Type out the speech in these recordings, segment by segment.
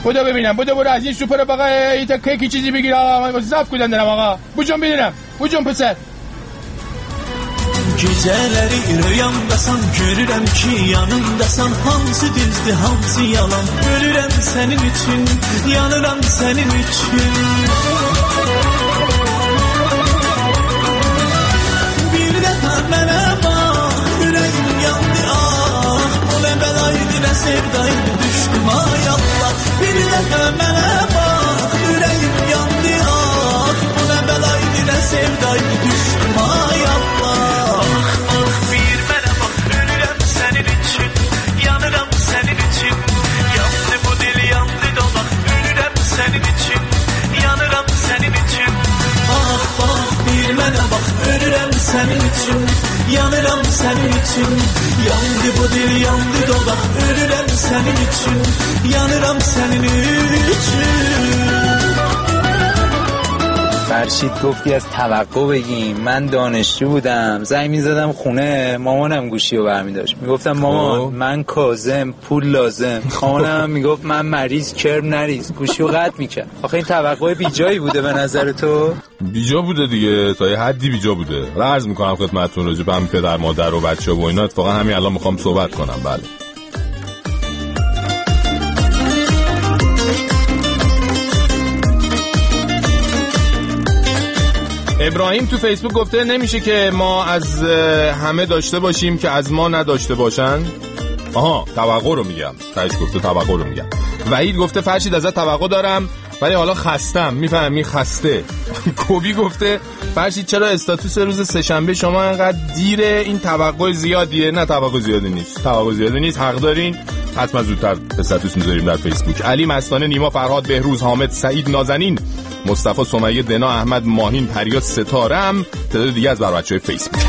بودو ببینم، برو از این سوپر بقا ایتا کیکی چیزی بگیر آقا. من صاف کدن دارم آقا. Bucun bilirim. Bucun pısır. Gecələri rüyamdasan, görürəm ki yanımdasan. Hamısı düzdür, hamısı yalan. Ölürəm sənin üçün, yanıram sənin üçün. Bir dəfə mənə bax, ürəyim yandı ah. Bu nə bəlaydı, nə sevdaydı, düşdüm ay Allah. Bir dəfə mənə bax, ürəyim yandı ah. Bu nə bəlaydı, nə sevdaydı, düşdüm ay Allah. Ölürəm sənin üçün, yanıram sənin üçün. Yandı bu dil, yandı dodaq. Ölürəm sənin üçün, yanıram sənin üçün. فرشید گفتی از توقع بگیم. من دانشجو بودم، زنگ میزدم خونه، مامانم گوشی رو برمی داشت. میگفتم مامان من کاظم، پول لازم. مامانم میگفت من مریض، کرم نریز. گوشی رو قطع میکرد. آخه این توقع بیجایی بوده به نظر تو؟ بیجا بوده دیگه، تا یه حدی بیجا بوده. عرض میکنم خدمتتون راجع به هم پدر مادر و بچه و اینا اتفاقا همین الان میخوام صحبت کنم. بله ابراهیم تو فیسبوک گفته نمیشه که ما از همه داشته باشیم که از ما نداشته باشن. آها توقع رو میگم، تاش گفته توقع رو میگم. وحید گفته فرشید ازت توقع دارم ولی حالا خستم. میفهمی خسته. کوبی گفته فرشید چرا استاتوس روز سه‌شنبه شما انقدر دیره؟ این توقع زیادیه. نه توقع زیادی نیست، توقع زیادی نیست، حق دارین. حتما زودتر استاتوس میذاریم در فیسبوک. علی مستانه، نیما، فرهاد، بهروز، حامد، سعید نازنین، مصطفی، سمیه، دنا، احمد، ماهین، پریا، ستارم، تعداد دیگه از بچه‌های فیسبوک.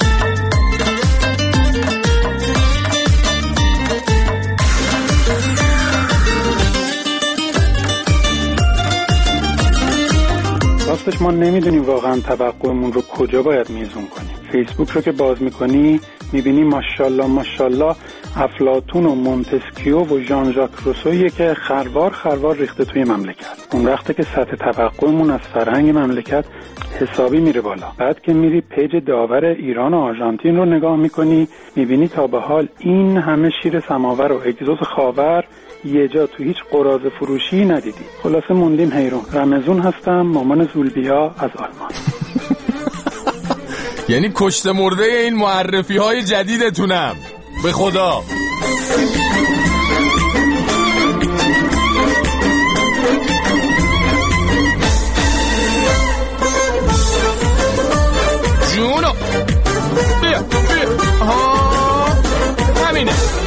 راستش ما نمیدونیم واقعا توقعمون رو کجا باید میزون کنیم. فیسبوک رو که باز میکنی میبینی ماشاءالله ماشاءالله افلاطون و مونتسکیو و ژان ژاک روسویه که خروار ریخته توی مملکت. اون وقته که سطح توقعمون از فرهنگ مملکت حسابی میره بالا. بعد که میری پیج داور ایران و آرژانتین رو نگاه میکنی میبینی تا به حال این همه شیر سماور و اگزوز خاور یه جا تو هیچ قراضه فروشی ندیدی. خلاصه موندیم حیرون. رمزون هستم، مامان زولبیا از آلمان. یعنی کشته مرده این معرفی های جدیدتونم به خدا. جونو بیا آها همینه.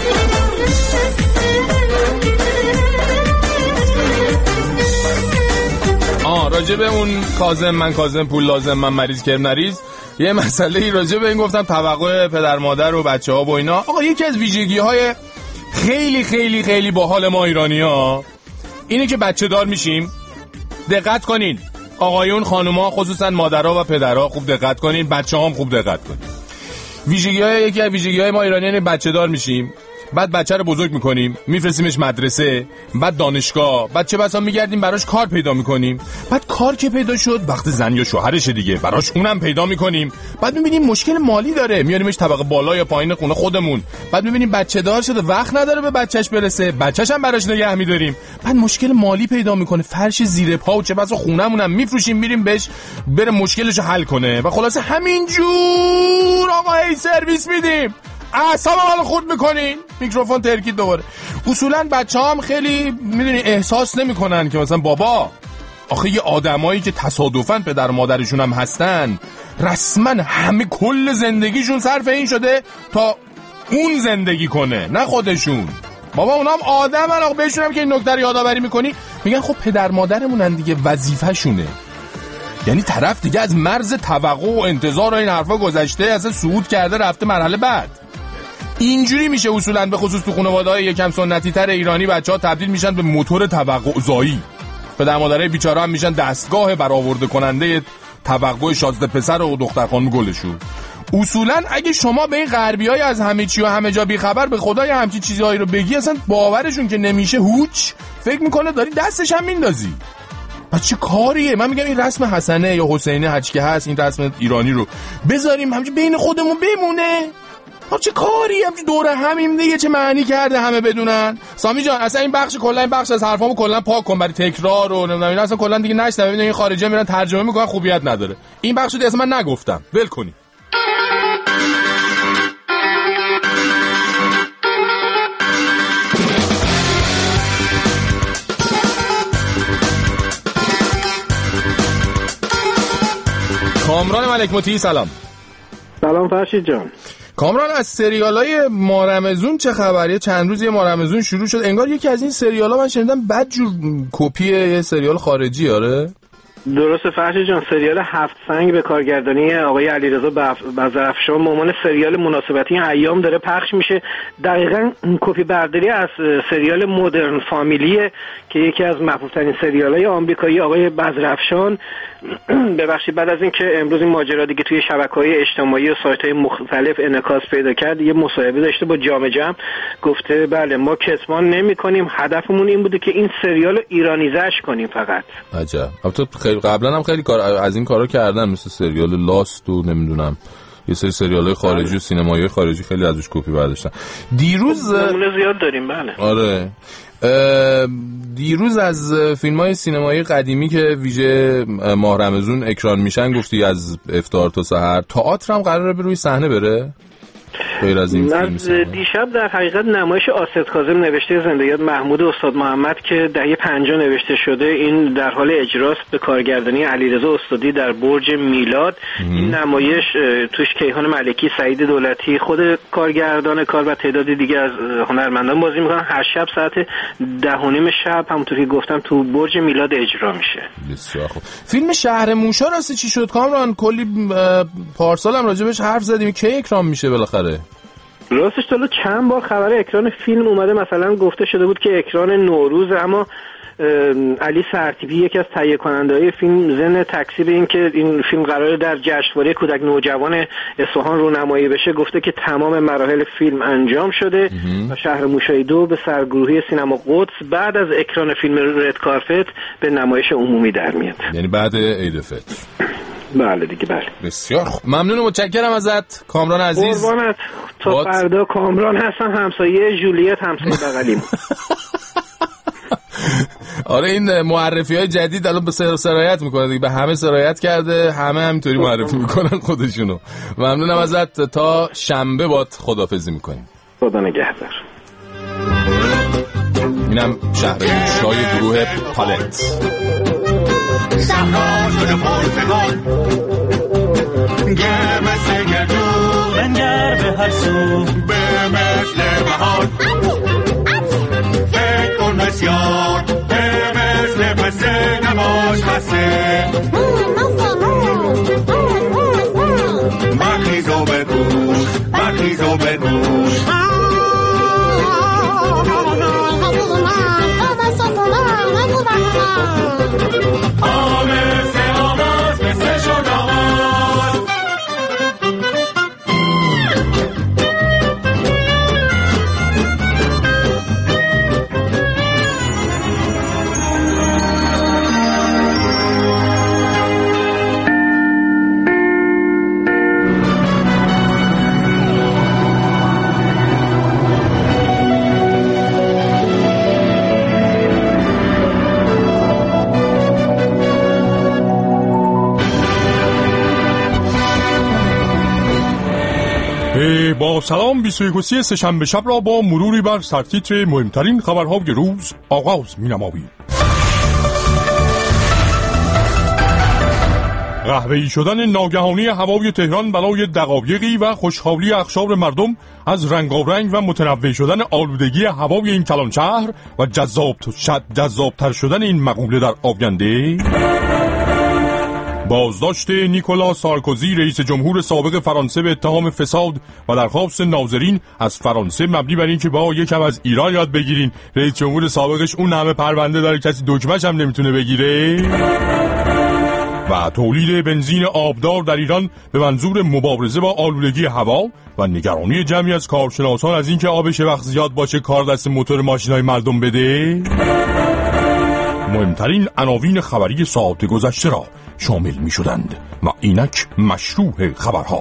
راجع به اون کاظم، من کاظم، پول لازم، من مریض، کرم نریز، یه مسئله راجع به این گفتم توقع پدر مادر و بچه‌ها و اینا. آقا یکی از ویژگی‌های خیلی خیلی خیلی باحال ما ایرانی‌ها اینه که بچه دار میشیم. دقت کنین آقایون، خانوما، خصوصا مادرها و پدرها خوب دقت کنین، بچه‌ها هم خوب دقت کنین. یکی از ویژگی‌های ما ایرانیان بچه دار میشیم، بعد بچه رو بزرگ میکنیم، میفرستیمش مدرسه، بعد دانشگاه، بعد چه بسا میگردیم براش کار پیدا میکنیم. بعد کار که پیدا شد وقت زن یا شوهرشه دیگه، براش اونم پیدا میکنیم. بعد میبینیم مشکل مالی داره، میاریمش طبقه بالا یا پایین خونه خودمون. بعد میبینیم بچه دار شده، وقت نداره به بچهش برسه، بچهش هم براش نگه میداریم. بعد مشکل مالی پیدا میکنه، فرش زیر پا و چه بسا خونمونم میفروشیم، میریم بهش بره مشکلشو حل کنه. و خلاصه همینجور آقا هی سرویس میدیم، اعصاب حال خورد میکنین. میکروفون ترکید دوباره. اصولا بچه‌ها هم خیلی میدونی احساس نمیکنن که مثلا بابا آخه یه آدمایی که تصادفاً پدر مادرشون هم هستن رسما همه کل زندگیشون صرف این شده تا اون زندگی کنه نه خودشون. بابا اونا هم آدمن، آقا بهشون هم که این نکته رو یادآوری میکنی میگن خب پدر مادرمونن دیگه، وظیفه شونه. یعنی طرف دیگه از مرز توقع و انتظار و این حرفا گذشته، اصلا صعود کرده رفته مرحله بعد. اینجوری میشه اصولا به خصوص تو خانواده‌های یکم سنتی تر ایرانی بچه‌ها تبدیل میشن به موتور توقع زایی. پدر مادرای بیچاره هم میشن دستگاه برآورده کننده توقع شازده پسر و دختر خانم گلشون. اصولا اگه شما به این غربیای از همه چی و همه جا بیخبر به خدای همچین چیزهایی رو بگی، اصلا باورشون که نمیشه، هوچ فکر میکنه داری دستش هم میندازی. پس چه کاریه؟ من میگم این رسم حسنه یا حسینه هرچی که هست، این رسم ایرانی رو بذاریم همچین بین خودمون بمونه. چه کاری همچین دوره همیم دیگه، چه معنی کرده همه بدونن؟ سامی جان اصلا این بخش کلا این بخش از حرفامو کلا پاک کن برای تکرار و نمیدونم اینا، اصلا کلا دیگه نشنوه. ببین این خارجی‌ها میرن ترجمه میکنن خوبیت نداره. این بخشو اصلا من نگفتم، ول کنی. کامران ملک مطیعی سلام. سلام فرشید جان. کامران از سریالای مارمزون چه خبریه؟ چند روز یه مارمزون شروع شد، انگار یکی از این سریالا من شنیدم بدجور کپیه یه سریال خارجی. آره درسته فرشید جان، سریال هفت سنگ به کارگردانی آقای علیرضا بزرافشان به عنوان سریال مناسبتی این ایام داره پخش میشه. دقیقاً کپی برداری از سریال مدرن فامیلیه که یکی از محبوب‌ترین سریال‌های آمریکایی آقای بزرافشان. ببخشید بعد از اینکه امروز این ماجرا دیگه توی شبکه‌های اجتماعی و سایت‌های مختلف انعکاس پیدا کرد، یه مصاحبه داشته با جام جم، گفته بله ما کتمان نمی‌کنیم، هدفمون این بوده که این سریال رو ایرانیزش کنیم فقط. عجب. البته خیلی قبلا هم خیلی کار از این کارا کردن، مثل سریال لاست و نمیدونم یه سری سریال‌های خارجی و سینمایی خارجی خیلی ازش کپی برداشتن. دیروز نمونه زیاد داریم. بله آره دیروز از فیلم‌های سینمایی قدیمی که ویژه ماه رمضان اکران میشن گفتی از افطار تا سحر، تئاتر هم قراره به روی صحنه بره غیر از این فیلم؟ دیشب در حقیقت نمایش آسد کاظم نوشته زنده یاد محمود استاد محمد که دهه 50 نوشته شده، این در حال اجراست به کارگردانی علیرضا استادی در برج میلاد. این نمایش توش کیهان ملکی، سعید دولتی، خود کارگردان کار و تعدادی دیگه از هنرمندان بازی میکنن. هر شب ساعت 10:30 شب همونطور که گفتم تو برج میلاد اجرا میشه. بسیار خوب. فیلم شهر موشا راستی چی شد کامران؟ کلی پارسال هم راجبش حرف زدیم، کی اکران میشه بالاخره؟ راستش تا چند بار خبر اکران فیلم اومده، مثلا گفته شده بود که اکران نوروز، اما علی سرتیپی یکی از تهیه کننده‌های فیلم ضمن تکذیب این که این فیلم قراره در جشنواره کودک نوجوان اصفهان رونمایی بشه، گفته که تمام مراحل فیلم انجام شده و شهر موشای 2 به سرگروهی سینما قدس بعد از اکران فیلم رد کارپت به نمایش عمومی در میاد. یعنی بعد عید فطر. بله دیگه بله. بسیار خوب. ممنون و متشکرم ازت کامران عزیز. قربانت. تا فردا کامران هستم، همسایه جولیت، همسایه بغلیم. آره این معرفی های جدید الان به سرایت میکنه دیگه، به همه سرایت کرده، همه همینطوری معرفی میکنن خودشونو. ممنونم ازت، تا شنبه باد خداحافظی میکنیم. خدا نگهدار. اینم شهر موشای گروه پالت. صحرا شده پرتقال، مثل گردون بنگر به هر سو، به مثل بهار فکر کن بسیار، به مثل پسه نباش خسته، برخیز و بگوش، برخیز و بگوش. با سلام 21 سه‌شنبه شب را با مروری بر سرتیتر مهمترین خبرهای روز آغاز می‌نماییم. قهوه‌ای شدن ناگهانی هوای تهران برای دقایقی و خوشحالی اقشار مردم از رنگارنگ و متنوع شدن آلودگی هوای این کلان شهر و جذابتر شدن این مقوله در آینده. بازداشت نیکولا سارکوزی رئیس جمهور سابق فرانسه به اتهام فساد و درخواست ناظرین از فرانسه مبنی بر این که با یکم از ایران یاد بگیرین، رئیس جمهور سابقش اون همه پرونده داره کسی دکمه‌ش هم نمیتونه بگیره. و تولید بنزین آبدار در ایران به منظور مبارزه با آلودگی هوا و نگرانی جمعی از کارشناسان از اینکه آبش وقت زیاد باشه کار دست موتور ماشینای مردم بده، مهمترین عناوین خبری ساعت گذشته را شامل می شدند و اینک مشروع خبرها.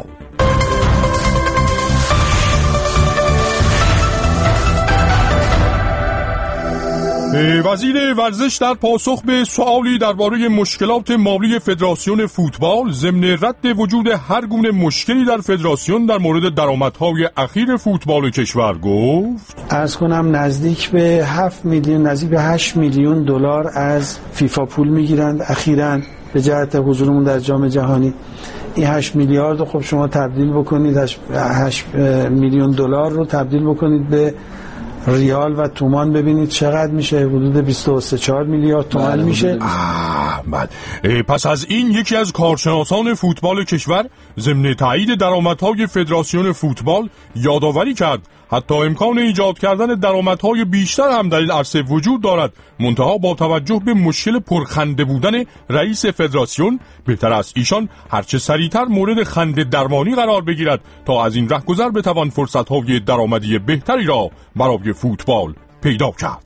وزیر ورزش در پاسخ به سوالی درباره مشکلات مالی فدراسیون فوتبال ضمن رد وجود هر گونه مشکلی در فدراسیون در مورد درآمدهای اخیر فوتبال کشور گفت: عرض کنم نزدیک به 7 میلیون نزدیک به 8 میلیون دلار از فیفا پول میگیرند اخیراً به جهت حضورمون در جام جهانی. این 8 میلیارد رو خب شما تبدیل بکنید، 8 میلیون دلار رو تبدیل بکنید به ریال و تومان ببینید چقدر میشه، حدود 23-4 میلیارد تومان میشه. پس از این یکی از کارشناسان فوتبال کشور ضمن تایید درآمدهای فدراسیون فوتبال یادآوری کرد حتی امکان ایجاد کردن درآمدهای بیشتر هم در این عرصه وجود دارد، منتها با توجه به مشکل پرخنده بودن رئیس فدراسیون بهتر است ایشان هرچه سریعتر مورد خنده درمانی قرار بگیرد تا از این رهگذر بتوان فرصتهای درآمدی بهتری را برای فوتبال پیدا کرد.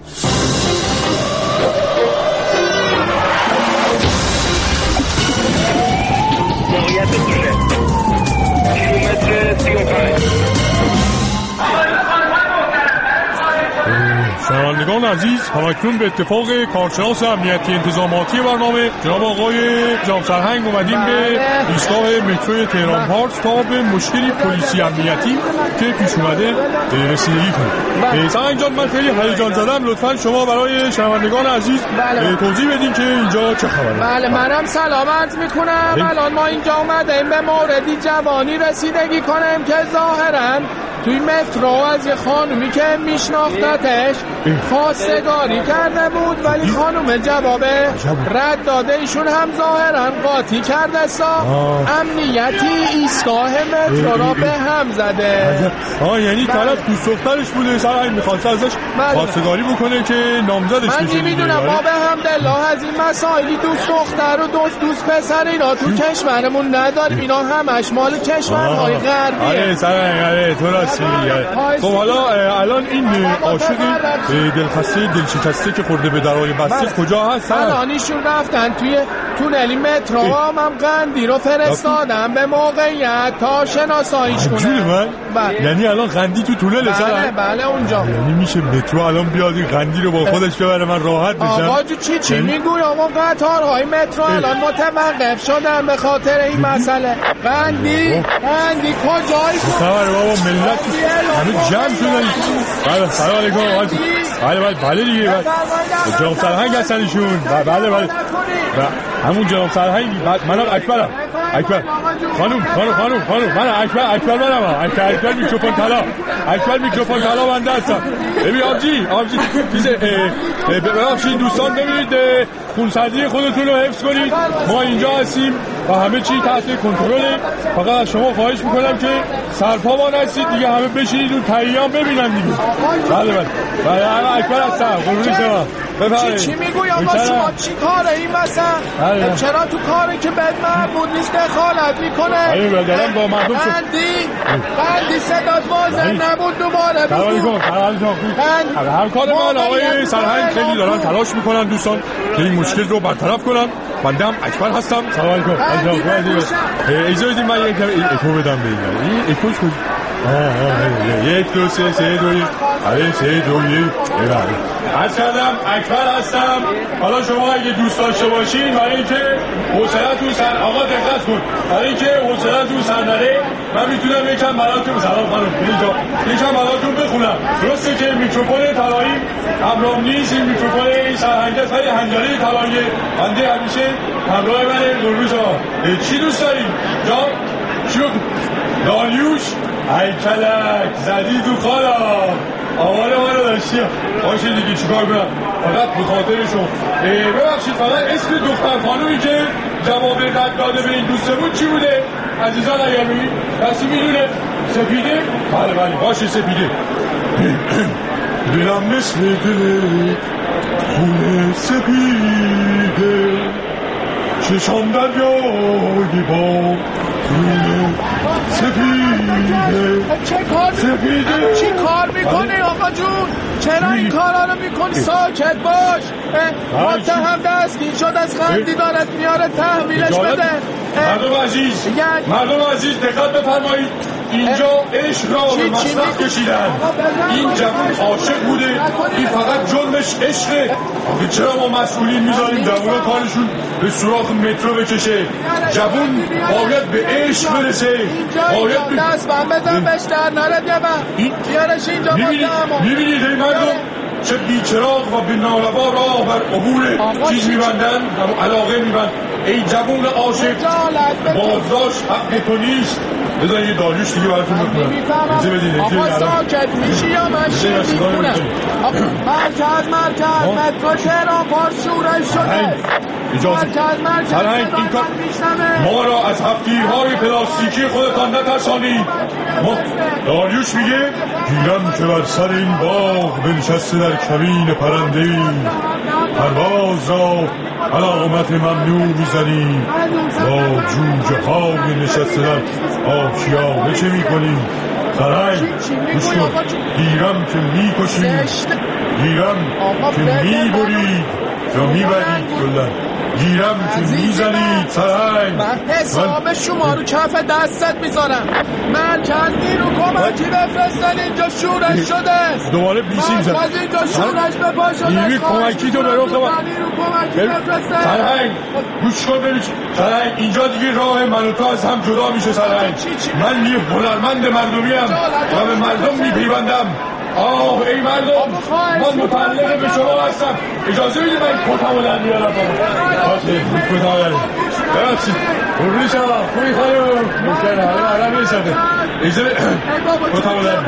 شنوندگان عزیز، همکنون به اتفاق کارشناس امنیتی انتظاماتی برنامه جناب آقای جام سرهنگ اومدیم به ایستگاه مترو تهران پارس تا به مشکلی پلیسی امنیتی که پیش اومده رسیدگی کنیم. سرهنگ جان، من خیلی هیجان زدم، لطفاً شما برای شنوندگان عزیز توضیح بدین که اینجا چه خبره. بله، منم سلام عرض میکنم. الان ما اینجا اومدیم به موردی جوانی رسیدگی کنیم که ظاهراً توی مترو از یه خانومی که میشناختتش خواستگاری کرده بود، ولی خانوم جواب رد داده. ایشون هم ظاهرا قاطی کرده امنیتی ایستگاه مترو را به هم زده. یعنی طرف دوست دخترش بوده، سرهنگ میخواسته ازش خواستگاری بکنه که نامزدش بشه. من نمیدونم، ما به حمدالله از این مسائلی دوست دختر و دوست پسر اینا تو کشورمون نداریم. اینا همش مال کشورهای غربیه. آره سرهنگ، تو راست میگی. خب حالا الان این عاشق دلخسته دلشکسته که خورده به درای بسته کجا هست؟ الان ایشون رفتن توی تونلی مترو. من قندی رو فرستادم به موقعیت تا شناساییش کنه. یعنی الان قندی تو تونل سر؟ بله اونجا. یعنی میشه مترو الان بیاد این قندی رو با خودش ببره من راحت بشم؟ آقا چی میگوی؟ آقا قطارهای مترو الان متوقف شدن به خاطر این مسئله. قندی کجایی؟ خبر بابا، ملت همه جمع شدن. بله سلام علیکم. بله دیگه جناب سرهنگ هستن ایشون. بله همون جناب سرهنگ. منم اکبرم. خانوم من اکبر برم. اکبر میکروفون طلا بنده هستم. ببین آبجی ببخشید دوستان، ببینید خونسردی خودتون رو حفظ کنید. ما اینجا هستیم و همه چی تحت کنترله. فقط از شما خواهش میکنم که سرپا نستید دیگه، همه بشینید اون تهیه‌ام ببینن دیگه. بله اکبر هستم. قربونی شما. چی میگوی آقا؟ شما چی کاره این مثلا؟ چرا تو کاری که بد مربوط نیست دخالت میکنه؟ دارم با مردم قندی صدات واضح نبود، دوباره بگو. همکار من آقای سرهنگ خیلی دارن تلاش میکنن دوستان که این مشکل رو برطرف کنن. بنده هم اکبر هستم. سلام علیکم. اجازه بدید من یک اکو بدم به این اکوش کن. 1 2 3 3 2 1 3 2 1. عرض کردم اکبر هستم. حالا شما اگه دوست داشته باشین برای اینکه حوصله‌تون سر آقا دقت کن، برای اینکه حوصله‌تون سر نره من میتونم یکم براتون سلام خانم یکم براتون بخونم. درسته که میکروفون طلایی همراه نیست، این میکروفون این سرهنگ خیلی حنجره طلاییه. بنده همیشه همراه منه. قربون شما. چی دوست دارین؟ جان شو داریوش ای کلک زدی تو خالا آوار ما رو داشتی. باشه دیگه چیکار کنم، فقط به خاطر شما. ببخشید فقط اسم دختر خانومی که جواب رد داده به این دوستمون چی بوده عزیزان؟ اگر بگید کسی میدونه؟ سپیده؟ بله باشه سپیده. دلم مثل دل خونه سپیده، چشم دریای با سپیده چی کار میکنی آقا جون؟ چرا این کارا رو میکنی؟ ساکت باش. متهم دستگیر شد از خندیدارت میاره تحویلش بده. مردم عزیز دقت بفرمایید، اینجا عشق را به مصرف کشیدن. این جوان عاشق بوده، این فقط جرمش عشقه. آخه چرا ما مسئولین میذاریم جوان کارشون به سوراخ مترو بکشه؟ جوان باید به عشق برسه، باید دست من بزن بهش در نرد یه بیارش اینجا. میبینید این مردم چه بیچراغ و بینالوا راه بر عبور چیز میبندن، علاقه میبند. ای جوان عاشق، بازداشت حق تو نیست. بذار یه داریوش دیگه براتون بکنم. اینجا بدین. آقا ساکت میشی یا من شیر میکنم؟ مرکز مترو تهران پارس شورش شده. مرکز این کار ما را از هفتگیرهای پلاستیکی خودتان نترسانید. داریوش میگه گیرم که بر سر این باغ بنشسته در کمین پرنده پرواز را علامت ممنوع میزنیم. با جوجه های نشسته در آشیانه چه میکنیم؟ سرنگ گوش کن، گیرم که میکشید، گیرم که میبرید یا میبرید، کلن گیرم که میزنید. سرنگ من حساب شما رو کف دستت میذارم. مرکز نیرو کمکی بفرستن، اینجا شورش شده. دوباره بیسیم زن مرکز اینجا شورش بپا شده. نیروی کمکی تو برو خواهد. سرنگ گوش کن ببین. سرنگ اینجا دیگه راه من و تو از هم جدا میشه. سرنگ من یه هنرمند مردمیم و به مردم میپیوندم. ای مردم، من متعلق به شما هستم. اجازه میده من کتمو در میارم. باشه کتمو در ببخشید. قربونی شما خوبی خانم ممکنه حالا میشده. اجازه کتمو در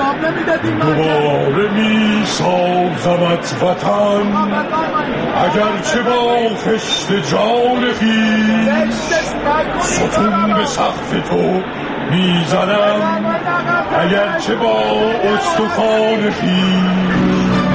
دوباره میسازمت وطن، اگرچه با خشت جان خویش ستون به سقف تو میزنم، اگرچه با استخوان خویش.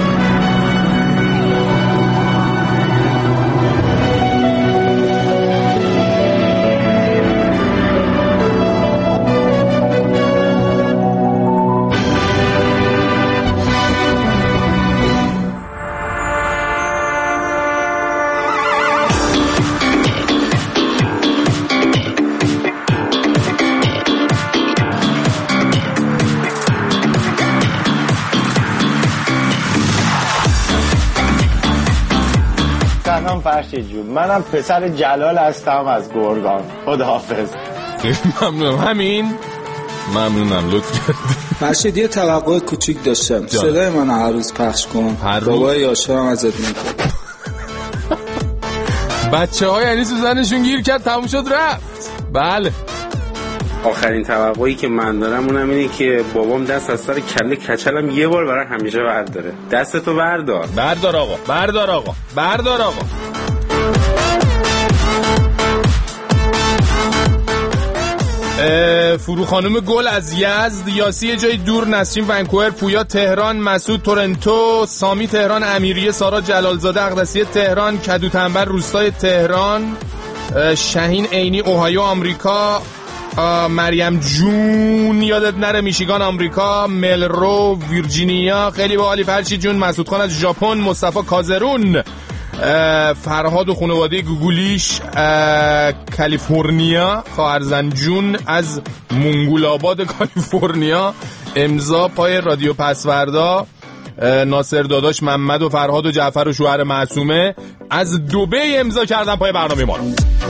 فرشید جون، منم پسر جلال هستم از گرگان. خداحافظ. ممنونم. همین ممنونم، لطف کردی. فرشید یه توقع کوچیک داشتم، صدای من هر روز پخش کن. بابای یاشارم ازت میکنم. بچه ها یعنی سوزنشون گیر کرد تموم شد رفت. بله آخرین توقعی که من دارم اونم اینه که بابام دست از سر کله کچلم یه بار برای همیشه برداره. دستتو بردار. بردار آقا، بردار آقا، بردار آقا. فرو خانم گل از یزد، یاسی جای دور، نسرین ونکوور، پویا تهران، مسعود تورنتو، سامی تهران، امیریه، سارا جلالزاده اقدسی تهران، کدو تنبر روستای تهران، شهین عینی اوهایو آمریکا، مریم جون یادت نره میشیگان آمریکا، ملرو ویرجینیا، خیلی باحالی فرشید جون. مسعود خان از ژاپن، مصطفی کازرون، فرهاد و خانواده گوگولیش کالیفرنیا، خواهرزن جون از منگول آباد کالیفرنیا، امضا پای رادیو پسوردا، ناصر داداش محمد و فرهاد و جعفر و شوهر معصومه از دبی امضا کردن پای برنامه ما.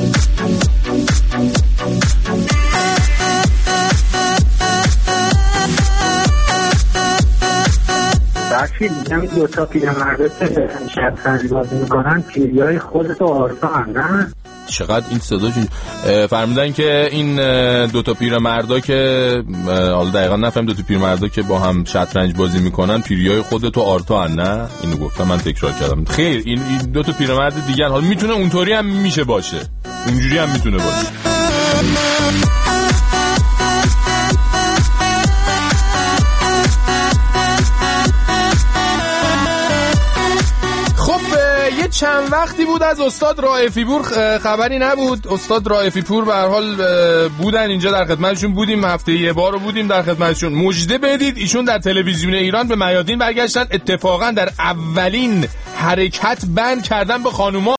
بخشی دیدم دو تا پیرمرده که شطرنج بازی میکنن، پیریای خودتو آرتان نه؟ چقدر این صداشون فرمودن که این دو تا پیرمردا که حالا دقیقاً نفهم، دو تا پیرمردا که با هم شطرنج بازی میکنن پیریای خودتو آرتان نه؟ اینو گفتم من تکرار کردم. خیر این دو تا پیرمرد دیگه حالا میتونه اونطوری هم میشه باشه، اونجوری هم میتونه باشه. چند وقتی بود از استاد رائفی پور خبری نبود. استاد رائفی پور به هر حال بودن اینجا، در خدمتشون بودیم، هفته یه بار رو بودیم در خدمتشون. مژده بدید ایشون در تلویزیون ایران به میادین برگشتن، اتفاقا در اولین حرکت بند کردن به خانوما.